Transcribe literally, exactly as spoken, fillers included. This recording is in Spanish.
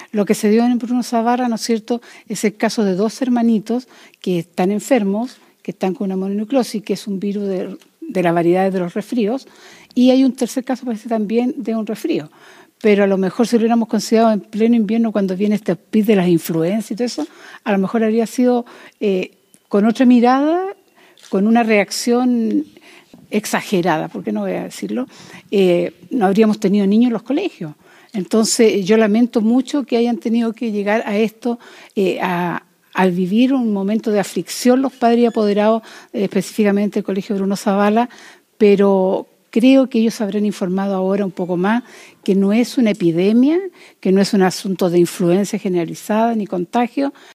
Lo que se dio en Bruno Zavala, ¿no es cierto?, es el caso de dos hermanitos que están enfermos, que están con una mononucleosis, que es un virus de, de la variedad de los resfríos, y hay un tercer caso, parece también, de un resfrío. Pero a lo mejor si lo hubiéramos considerado en pleno invierno, cuando viene este pic de las influencias y todo eso, a lo mejor habría sido eh, con otra mirada, con una reacción exagerada, ¿por qué no voy a decirlo? Eh, no habríamos tenido niños en los colegios. Entonces, yo lamento mucho que hayan tenido que llegar a esto, eh, a, al vivir un momento de aflicción los padres y apoderados, eh, específicamente el Colegio Bruno Zavala, pero creo que ellos habrán informado ahora un poco más que no es una epidemia, que no es un asunto de influencia generalizada ni contagio,